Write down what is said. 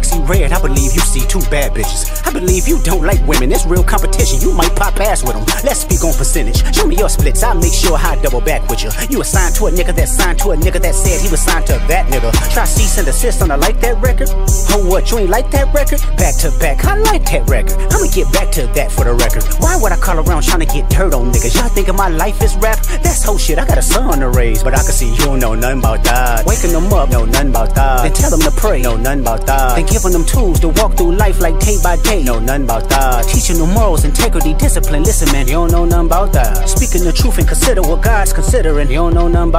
see red, I believe you see two bad bitches. I believe you don't like women, it's real competition. You might pop ass with them, let's speak on percentage. Show me your splits, I'll make sure I double back with you. You assigned to a nigga that signed to a nigga that said he was signed to that nigga. Try cease and desist on a like that record. Oh what, you ain't like that record? Back to back, I like that record. I'ma get back to that for the record. Why would I call around trying to get dirt on niggas? Y'all thinking my life is rap? That's whole shit, I got a son to raise, but I can see you don't know nothing about that. Waking them up, know nothing about that. Then tell them to pray, know nothing about that. Then giving them tools to walk through life like day by day, know nothing about that. Teaching them morals, integrity, discipline, listen man, you don't know nothing about that. Speaking the truth and consider what God's considering, you don't know nothing about